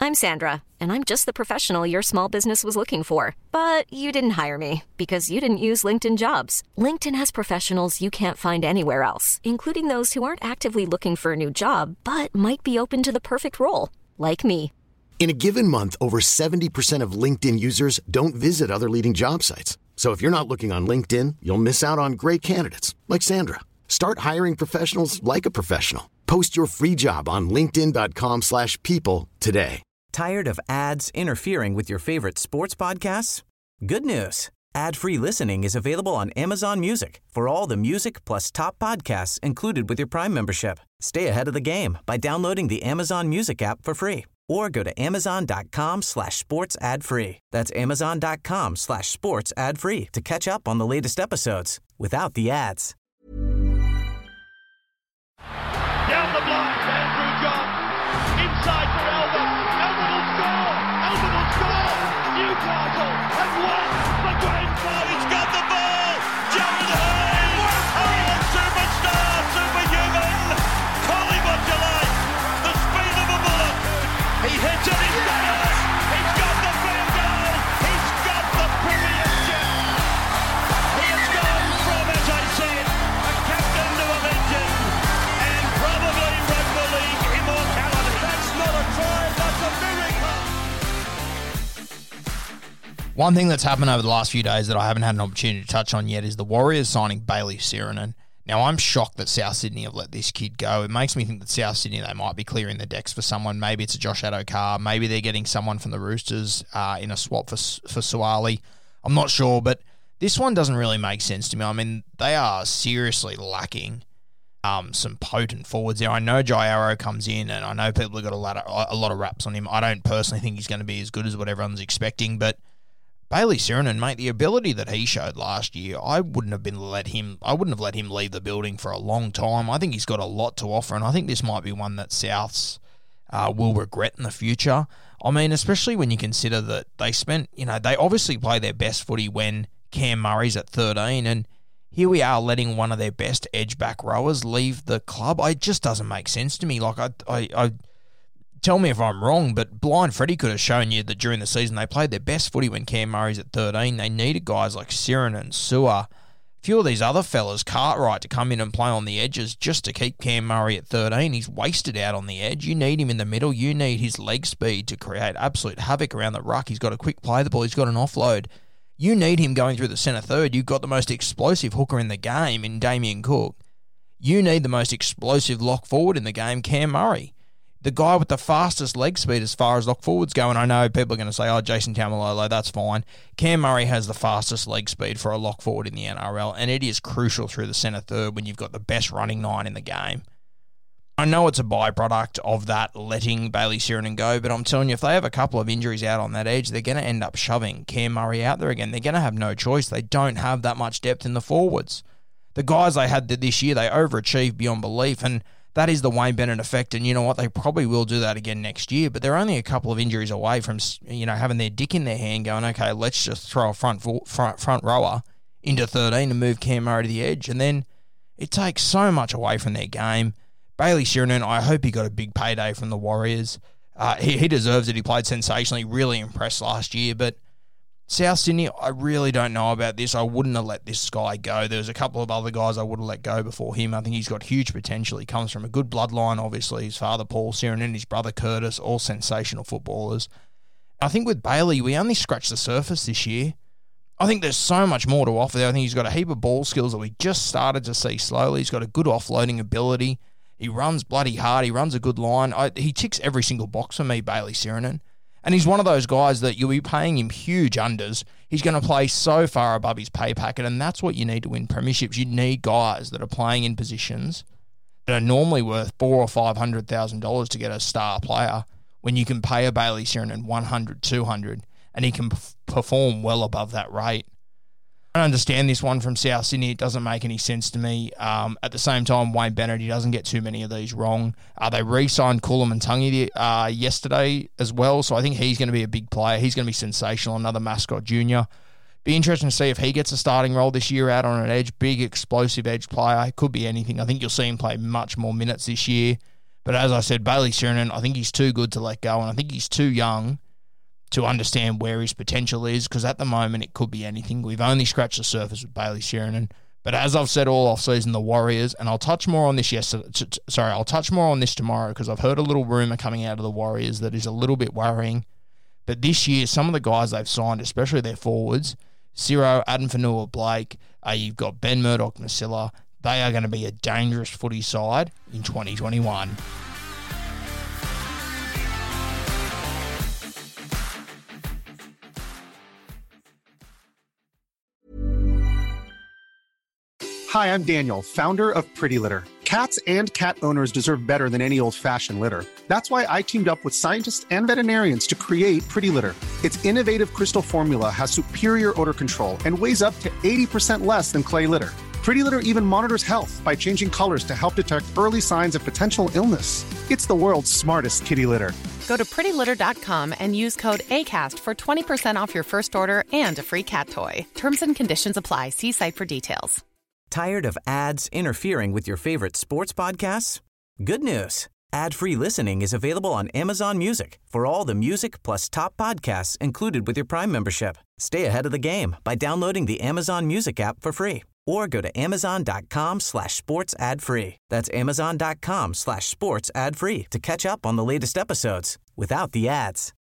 I'm Sandra, and I'm just the professional your small business was looking for. But you didn't hire me because you didn't use LinkedIn Jobs. LinkedIn has professionals you can't find anywhere else, including those who aren't actively looking for a new job, but might be open to the perfect role, like me. In a given month, over 70% of LinkedIn users don't visit other leading job sites. So if you're not looking on LinkedIn, you'll miss out on great candidates like Sandra. Start hiring professionals like a professional. Post your free job on linkedin.com/people today. Tired of ads interfering with your favorite sports podcasts? Good news. Ad-free listening is available on Amazon Music for all the music plus top podcasts included with your Prime membership. Stay ahead of the game by downloading the Amazon Music app for free or go to amazon.com/sports ad free. That's amazon.com/sports ad free to catch up on the latest episodes without the ads. Down the block, Andrew John. Inside for Elba. Elba will score. Elba will score. Newcastle have won the Grand Final. He's got the ball. Jared Hayes. Oh, superstar, superhuman. Call him what you like. The speed of a bullet. He hits it. He's got it. He's got the field goal. He's got the premiership. He has gone from, as I said, a captain to a legend. Probably rugby league immortality. That's not a try, that's a miracle. One thing that's happened over the last few days that I haven't had an opportunity to touch on yet is the Warriors signing Bailey Sirenen. Now, I'm shocked that South Sydney have let this kid go. It makes me think that South Sydney, they might be clearing the decks for someone. Maybe it's a Josh Addo-Carr. Maybe they're getting someone from the Roosters in a swap for Suaalii. I'm not sure, but this one doesn't really make sense to me. I mean, they are seriously lacking some potent forwards there. I know Jai Arrow comes in, and I know people have got a lot of raps on him. I don't personally think he's going to be as good as what everyone's expecting, but Bailey Sirenen, mate, the ability that he showed last year, I wouldn't have let him leave the building for a long time. I think he's got a lot to offer, and I think this might be one that Souths will regret in the future. I mean, especially when you consider that they obviously play their best footy when Cam Murray's at 13, and here we are letting one of their best edge-back rowers leave the club. It just doesn't make sense to me. Like, I tell me if I'm wrong, but Blind Freddie could have shown you that during the season they played their best footy when Cam Murray's at 13. They needed guys like Sirenen and Su'a, a few of these other fellas, Cartwright, to come in and play on the edges just to keep Cam Murray at 13. He's wasted out on the edge. You need him in the middle. You need his leg speed to create absolute havoc around the ruck. He's got a quick play the ball. He's got an offload. You need him going through the centre third. You've got the most explosive hooker in the game in Damien Cook. You need the most explosive lock forward in the game, Cam Murray. The guy with the fastest leg speed as far as lock forwards go, and I know people are going to say, Jason Taumalolo, that's fine. Cam Murray has the fastest leg speed for a lock forward in the NRL, and it is crucial through the centre third when you've got the best running nine in the game. I know it's a byproduct of that letting Bailey Sirenen go, but I'm telling you, if they have a couple of injuries out on that edge, they're going to end up shoving Cam Murray out there again. They're going to have no choice. They don't have that much depth in the forwards. The guys they had this year, they overachieved beyond belief, and that is the Wayne Bennett effect, and you know what? They probably will do that again next year, but they're only a couple of injuries away from having their dick in their hand going, okay, let's just throw a front rower into 13 and move Cam Murray to the edge, and then it takes so much away from their game. Bailey Sirenen, I hope he got a big payday from the Warriors. He deserves it. He played sensationally, really impressed last year. But South Sydney, I really don't know about this. I wouldn't have let this guy go. There's a couple of other guys I would have let go before him. I think he's got huge potential. He comes from a good bloodline, obviously. His father, Paul Sirenen, his brother, Curtis, all sensational footballers. I think with Bailey, we only scratched the surface this year. I think there's so much more to offer there. I think he's got a heap of ball skills that we just started to see slowly. He's got a good offloading ability. He runs bloody hard. He runs a good line. He ticks every single box for me, Bailey Sirenen. And he's one of those guys that you'll be paying him huge unders. He's going to play so far above his pay packet, and that's what you need to win premierships. You need guys that are playing in positions that are normally worth $400,000 or $500,000 to get a star player when you can pay a Bailey Sirenen $100,000, $200,000, and he can perform well above that rate. I don't understand this one from South Sydney. It doesn't make any sense to me. At the same time, Wayne Bennett, he doesn't get too many of these wrong. They re-signed Kulamantangi yesterday as well, so I think he's going to be a big player. He's going to be sensational, another mascot junior. Be interesting to see if he gets a starting role this year out on an edge. Big, explosive edge player. It could be anything. I think you'll see him play much more minutes this year. But as I said, Bailey Sironen, I think he's too good to let go, and I think he's too young to understand where his potential is, because at the moment it could be anything. We've only scratched the surface with Bailey Sironen. But as I've said all offseason, the Warriors, and I'll touch more on this I'll touch more on this tomorrow, because I've heard a little rumour coming out of the Warriors that is a little bit worrying. But this year, some of the guys they've signed, especially their forwards, Ciro, Adam Fanua-Blake, you've got Ben Murdoch-Masila, they are going to be a dangerous footy side in 2021. Hi, I'm Daniel, founder of Pretty Litter. Cats and cat owners deserve better than any old-fashioned litter. That's why I teamed up with scientists and veterinarians to create Pretty Litter. Its innovative crystal formula has superior odor control and weighs up to 80% less than clay litter. Pretty Litter even monitors health by changing colors to help detect early signs of potential illness. It's the world's smartest kitty litter. Go to prettylitter.com and use code ACAST for 20% off your first order and a free cat toy. Terms and conditions apply. See site for details. Tired of ads interfering with your favorite sports podcasts? Good news. Ad-free listening is available on Amazon Music for all the music plus top podcasts included with your Prime membership. Stay ahead of the game by downloading the Amazon Music app for free or go to amazon.com/sports ad free. That's amazon.com/sports ad free to catch up on the latest episodes without the ads.